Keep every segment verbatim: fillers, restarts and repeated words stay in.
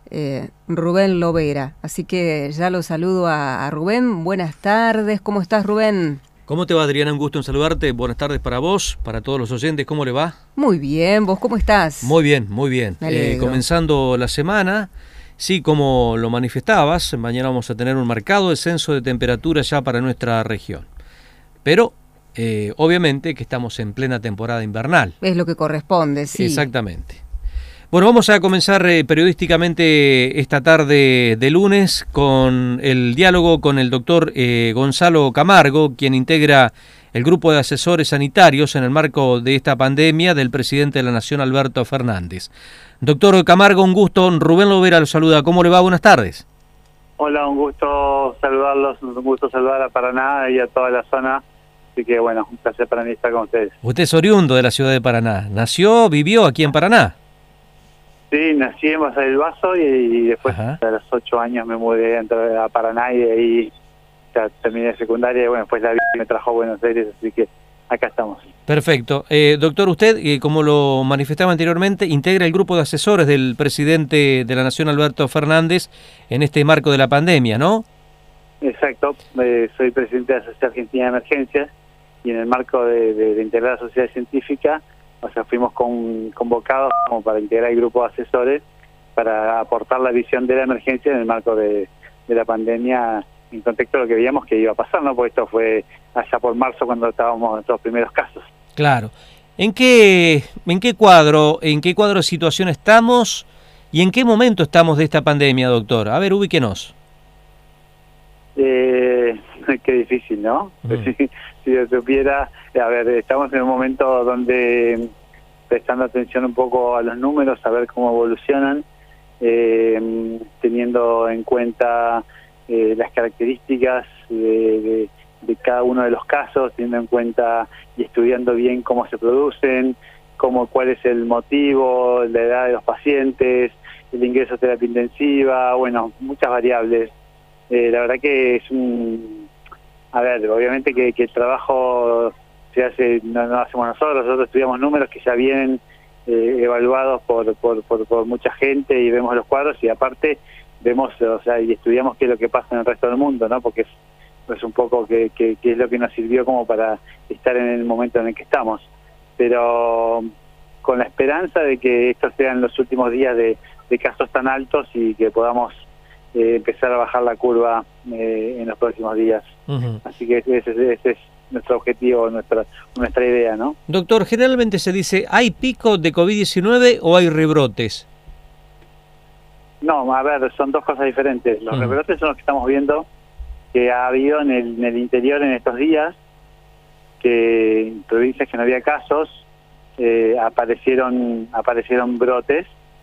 eh, Rubén Lovera. Así que ya lo saludo a, a Rubén. Buenas tardes, ¿cómo estás, Rubén? ¿Cómo te va, Adriana? Un gusto en saludarte. Buenas tardes para vos, para todos los oyentes. ¿Cómo le va? Muy bien, ¿vos cómo estás? Muy bien, muy bien. Eh, comenzando la semana, sí, como lo manifestabas, mañana vamos a tener un marcado descenso de temperatura ya para nuestra región. Pero, eh, obviamente, que estamos en plena temporada invernal. Es lo que corresponde, sí. Exactamente. Bueno, vamos a comenzar eh, periodísticamente esta tarde de lunes con el diálogo con el doctor eh, Gonzalo Camargo, quien integra el grupo de asesores sanitarios en el marco de esta pandemia del presidente de la Nación, Alberto Fernández. Doctor Camargo, un gusto. Rubén Lovera lo saluda. ¿Cómo le va? Buenas tardes. Hola, un gusto saludarlos, un gusto saludar a Paraná y a toda la zona. Así que bueno, un placer para mí estar con ustedes. Usted es oriundo de la ciudad de Paraná. ¿Nació, vivió aquí en Paraná? Sí, nací en Basa del Bazo y, y después Ajá. a los ocho años me mudé a Paraná y de ahí ya terminé secundaria y bueno, después la vida me trajo a Buenos Aires, así que acá estamos. Perfecto. Eh, doctor, usted, eh, como lo manifestaba anteriormente, integra el grupo de asesores del presidente de la Nación, Alberto Fernández, en este marco de la pandemia, ¿no? Exacto. Eh, soy presidente de la Sociedad Argentina de Emergencias y en el marco de, de, de integrar la sociedad científica, o sea, fuimos con, convocados como para integrar el grupo de asesores para aportar la visión de la emergencia en el marco de, de la pandemia, en contexto de lo que veíamos que iba a pasar, ¿no? Porque esto fue allá por marzo cuando estábamos en nuestros primeros casos. Claro. ¿En qué, en qué cuadro, en qué cuadro de situación estamos y en qué momento estamos de esta pandemia, doctor? A ver, ubíquenos. Eh, qué difícil, ¿no? Mm. Si, si yo supiera, a ver, estamos en un momento donde prestando atención un poco a los números, a ver cómo evolucionan, eh, teniendo en cuenta eh, las características de, de, de cada uno de los casos, teniendo en cuenta y estudiando bien cómo se producen, cómo, cuál es el motivo, la edad de los pacientes, el ingreso a terapia intensiva, bueno, muchas variables. Eh, la verdad que es un... A ver, obviamente que, que el trabajo se hace, no, no hacemos nosotros, nosotros estudiamos números que ya vienen eh, evaluados por, por, por, por mucha gente y vemos los cuadros y aparte vemos, o sea, y estudiamos qué es lo que pasa en el resto del mundo, ¿no? Porque es, es un poco que, que, que es lo que nos sirvió como para estar en el momento en el que estamos. Pero con la esperanza de que estos sean los últimos días de, de casos tan altos y que podamos Eh, empezar a bajar la curva eh, en los próximos días. Uh-huh. Así que ese, ese es nuestro objetivo, nuestra nuestra idea, ¿no? Doctor, generalmente se dice, ¿hay pico de COVID diecinueve o hay rebrotes? No, a ver, son dos cosas diferentes. Los uh-huh. rebrotes son los que estamos viendo que ha habido en el, en el interior en estos días, que en provincias que no había casos, eh, aparecieron aparecieron brotes,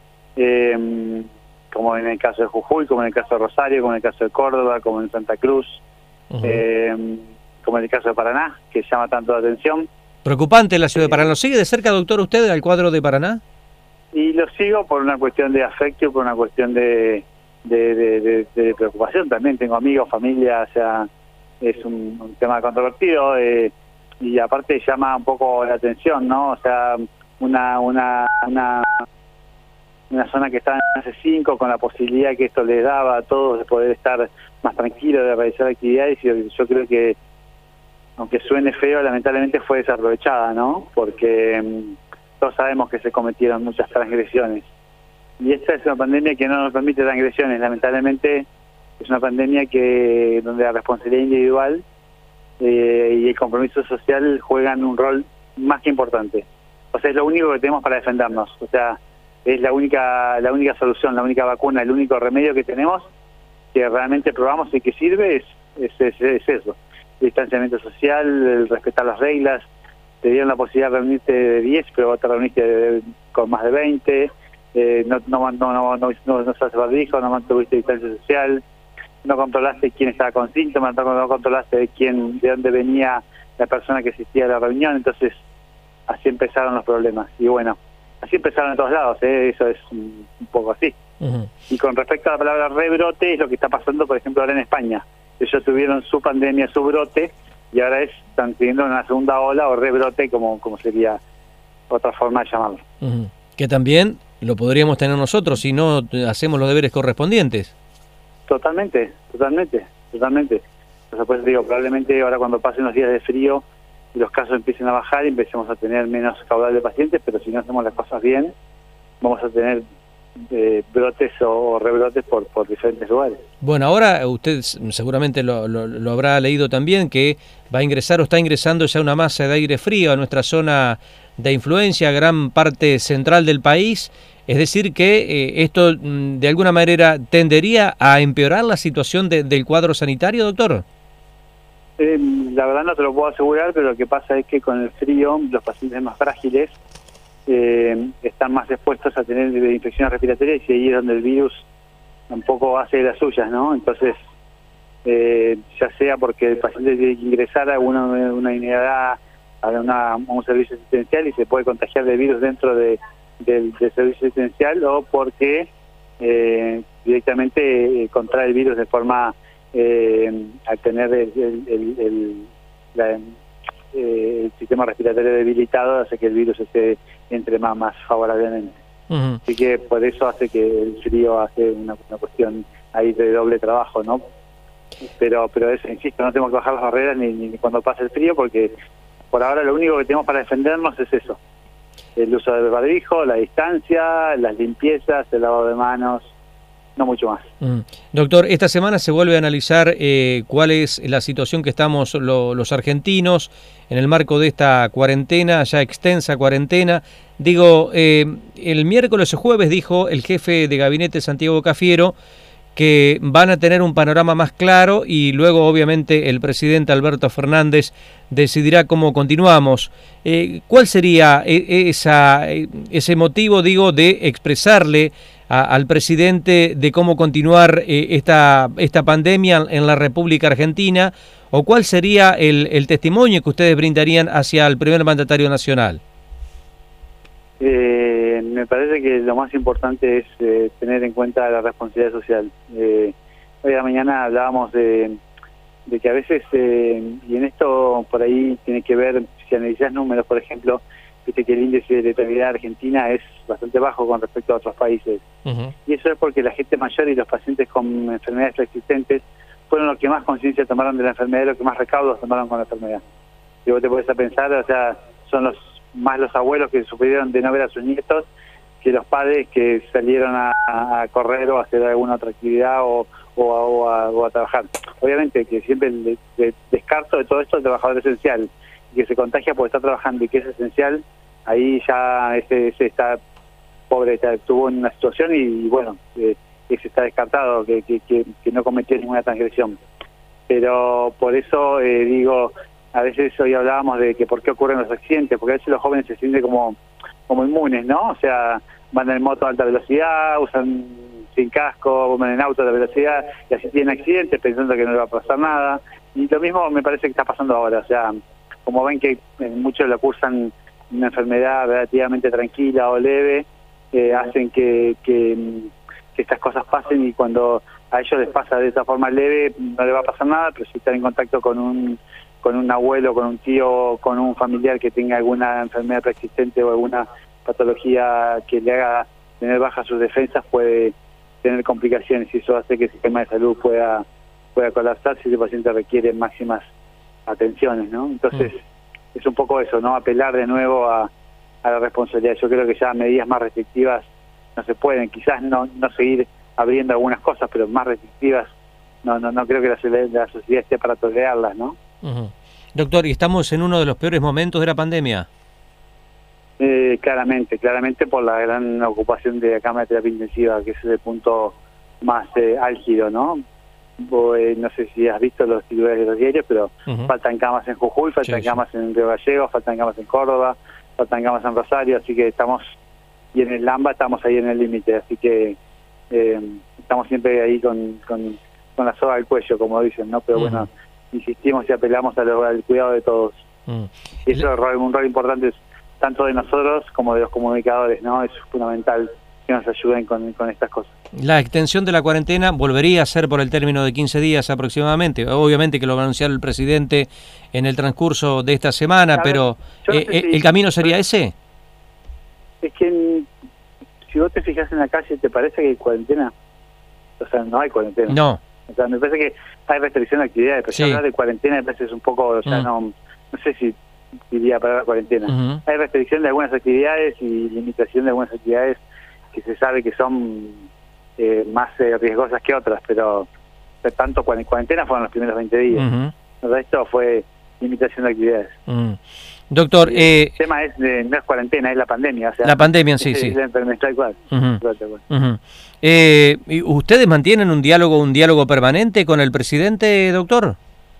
eh, como en el caso de Jujuy, como en el caso de Rosario, como en el caso de Córdoba, como en Santa Cruz, uh-huh. eh, como en el caso de Paraná, que llama tanto la atención. Preocupante la ciudad de Paraná. ¿Lo sigue de cerca, doctor, usted al cuadro de Paraná? Y lo sigo por una cuestión de afecto, por una cuestión de, de, de, de, de preocupación también. Tengo amigos, familia, o sea, es un, un tema controvertido eh, y aparte llama un poco la atención, ¿no? O sea, una... una, una una zona que estaba en fase cinco, con la posibilidad que esto les daba a todos de poder estar más tranquilos, de realizar actividades, y yo creo que, aunque suene feo, lamentablemente fue desaprovechada, ¿no? Porque um, todos sabemos que se cometieron muchas transgresiones. Y esta es una pandemia que no nos permite transgresiones, lamentablemente es una pandemia que donde la responsabilidad individual eh, y el compromiso social juegan un rol más que importante. O sea, es lo único que tenemos para defendernos, o sea, es la única la única solución, la única vacuna, el único remedio que tenemos que realmente probamos y que sirve es, es, es, es eso, el distanciamiento social, el respetar las reglas. Te dieron la posibilidad de reunirte de diez, pero vos te reuniste de, con más de veinte, eh, no no no no no no, no se hace barbijo, no mantuviste distancia social, no controlaste quién estaba con síntomas, no, no controlaste de quién, de dónde venía la persona que asistía a la reunión, entonces así empezaron los problemas. Y bueno, así empezaron en todos lados, ¿eh? Eso es un, un poco así. Uh-huh. Y con respecto a la palabra rebrote, es lo que está pasando, por ejemplo, ahora en España. Ellos tuvieron su pandemia, su brote, y ahora es, están teniendo una segunda ola o rebrote, como, como sería otra forma de llamarlo. Uh-huh. Que también lo podríamos tener nosotros si no hacemos los deberes correspondientes. Totalmente, totalmente, totalmente. O sea, pues digo, probablemente ahora cuando pasen los días de frío y los casos empiecen a bajar y empecemos a tener menos caudal de pacientes, pero si no hacemos las cosas bien, vamos a tener eh, brotes o rebrotes por, por diferentes lugares. Bueno, ahora usted seguramente lo, lo, lo habrá leído también, que va a ingresar o está ingresando ya una masa de aire frío a nuestra zona de influencia, gran parte central del país. Es decir, que eh, esto de alguna manera tendería a empeorar la situación de, del cuadro sanitario, doctor. Eh, la verdad no te lo puedo asegurar, pero lo que pasa es que con el frío los pacientes más frágiles eh, están más expuestos a tener infecciones respiratorias y ahí es donde el virus tampoco hace de las suyas, ¿no? Entonces, eh, ya sea porque el paciente tiene que ingresar a una, una unidad, a, una, a un servicio asistencial y se puede contagiar de virus dentro de, del, del servicio asistencial, o porque eh, directamente eh, contrae el virus de forma... Eh, al tener el, el, el, el, la, eh, el sistema respiratorio debilitado, hace que el virus esté entre más, más favorablemente. Uh-huh. Así que por eso hace que el frío hace una, una cuestión ahí de doble trabajo, ¿no? Pero pero eso, insisto, no tenemos que bajar las barreras ni, ni cuando pase el frío, porque por ahora lo único que tenemos para defendernos es eso: el uso del barbijo, la distancia, las limpiezas, el lavado de manos, no mucho más. Mm. Doctor, esta semana se vuelve a analizar eh, cuál es la situación que estamos lo, los argentinos en el marco de esta cuarentena, ya extensa cuarentena. Digo, eh, el miércoles o jueves dijo el jefe de gabinete Santiago Cafiero que van a tener un panorama más claro y luego obviamente el presidente Alberto Fernández decidirá cómo continuamos. Eh, ¿Cuál sería esa, ese motivo, digo, de expresarle a, al presidente de cómo continuar eh, esta, esta pandemia en la República Argentina? ¿O cuál sería el, el testimonio que ustedes brindarían hacia el primer mandatario nacional? Eh, me parece que lo más importante es eh, tener en cuenta la responsabilidad social. Eh, hoy a la mañana hablábamos de, de que a veces, eh, y en esto por ahí tiene que ver, si analizás números, por ejemplo, viste que el índice de letalidad argentina es bastante bajo con respecto a otros países. Uh-huh. Y eso es porque la gente mayor y los pacientes con enfermedades preexistentes fueron los que más conciencia tomaron de la enfermedad, los que más recaudos tomaron con la enfermedad. Y vos te podés a pensar, o sea, son los más los abuelos que sufrieron de no ver a sus nietos que los padres que salieron a, a correr o a hacer alguna otra actividad o, o, a, o, a, o a trabajar. Obviamente que siempre el, el descarto de todo esto, el trabajador esencial, y que se contagia porque está trabajando y que es esencial, ahí ya ese, ese está pobre, está, tuvo una situación y, y bueno, eh, ese está descartado, que, que, que, que no cometió ninguna transgresión. Pero por eso eh, digo, a veces hoy hablábamos de que por qué ocurren los accidentes, porque a veces los jóvenes se sienten como, como inmunes, ¿no? O sea, van en moto a alta velocidad, usan sin casco, van en auto a alta velocidad y así tienen accidentes pensando que no le va a pasar nada. Y lo mismo me parece que está pasando ahora, o sea, como ven que muchos lo cursan una enfermedad relativamente tranquila o leve, eh, hacen que, que, que estas cosas pasen, y cuando a ellos les pasa de esa forma leve no le va a pasar nada, pero si están en contacto con un con un abuelo, con un tío, con un familiar que tenga alguna enfermedad preexistente o alguna patología que le haga tener bajas sus defensas, puede tener complicaciones, y eso hace que el sistema de salud pueda pueda colapsar si ese paciente requiere máximas atenciones, ¿no? Entonces, mm. es un poco eso, ¿no? Apelar de nuevo a, a la responsabilidad. Yo creo que ya medidas más restrictivas no se pueden, quizás no no seguir abriendo algunas cosas, pero más restrictivas, no no no creo que la, la sociedad esté para tolerarlas, ¿no? Uh-huh. Doctor, ¿y estamos en uno de los peores momentos de la pandemia? Eh, claramente, claramente por la gran ocupación de la cama de terapia intensiva, que es el punto más eh, álgido, ¿no? Vos, eh, no sé si has visto los titulares de los diarios, pero uh-huh. faltan camas en Jujuy, faltan sí, camas sí. en Río Gallegos, faltan camas en Córdoba, faltan camas en Rosario, así que estamos, y en el Lamba estamos ahí en el límite, así que eh, estamos siempre ahí con, con, con la soga al cuello, como dicen, ¿no? Pero uh-huh. bueno, insistimos y apelamos a lo, al cuidado de todos. Uh-huh. Y eso es un rol importante tanto de nosotros como de los comunicadores, ¿no? Es fundamental que nos ayuden con, con estas cosas. La extensión de la cuarentena volvería a ser por el término de quince días aproximadamente. Obviamente que lo va a anunciar el presidente en el transcurso de esta semana, a pero ver, no eh, si, ¿el camino sería ese? Es que si vos te fijas en la calle, ¿te parece que hay cuarentena? O sea, no hay cuarentena. No. O sea, me parece que hay restricción de actividades, pero Sí. ya hablar de cuarentena me parece es un poco, o sea, Mm. no, no sé si diría para la cuarentena. Ujú. Hay restricción de algunas actividades y limitación de algunas actividades que se sabe que son eh, más eh, riesgosas que otras, pero de tanto cuaren- cuarentena fueron los primeros veinte días. Ujú. El resto fue limitación de actividades. Mm. Doctor, eh, El tema es de, no es cuarentena, es la pandemia. O sea, la pandemia en sí, es, sí. es la enfermedad tal cual. Ujú. Tal cual. Ujú. Eh, ¿y ¿Ustedes mantienen un diálogo, un diálogo permanente con el presidente, doctor?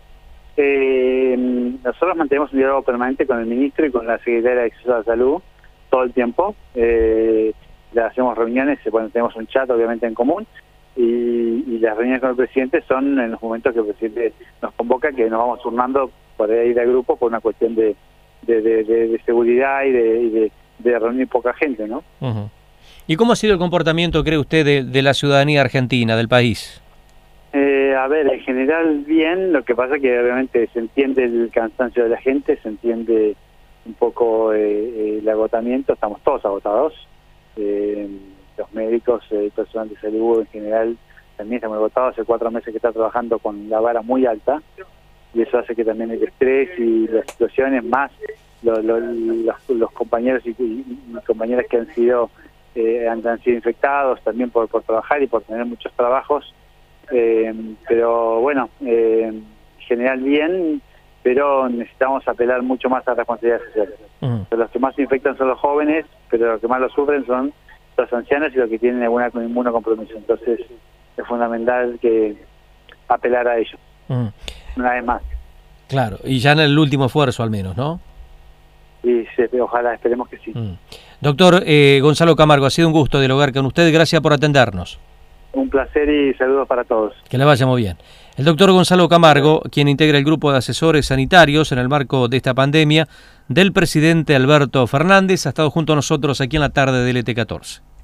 Eh, nosotros mantenemos un diálogo permanente con el ministro y con la secretaria de Acceso a la Salud todo el tiempo. Eh, le hacemos reuniones, bueno, tenemos un chat obviamente en común y, y las reuniones con el presidente son en los momentos que el presidente nos convoca, que nos vamos turnando para ir al grupo por una cuestión de, de, de, de, de seguridad y de, y de, de reunir poca gente, ¿no? Ujú. ¿Y cómo ha sido el comportamiento, cree usted, de, de la ciudadanía argentina, del país? Eh, a ver, en general bien, lo que pasa que obviamente se entiende el cansancio de la gente, se entiende un poco eh, eh, el agotamiento, estamos todos agotados, eh, los médicos, eh, el personal de salud en general también estamos agotados, hace cuatro meses que está trabajando con la vara muy alta y eso hace que también el estrés y las situaciones más lo, lo, los, los compañeros y, y, y compañeras que han sido eh, han, han sido infectados también por, por trabajar y por tener muchos trabajos. Eh, pero bueno, eh, en general bien, pero necesitamos apelar mucho más a la responsabilidad social. Uh-huh. Los que más se infectan son los jóvenes, pero los que más lo sufren son los ancianos y los que tienen alguna inmunocompromiso. Entonces es fundamental que apelar a ellos, Uh-huh. una vez más. Claro, y ya en el último esfuerzo al menos, ¿no? Y se, ojalá, esperemos que sí. Uh-huh. Doctor eh, Gonzalo Camargo, ha sido un gusto dialogar con usted, gracias por atendernos. Un placer y saludos para todos. Que le vaya muy bien. El doctor Gonzalo Camargo, quien integra el grupo de asesores sanitarios en el marco de esta pandemia del presidente Alberto Fernández, ha estado junto a nosotros aquí en la tarde del E T catorce.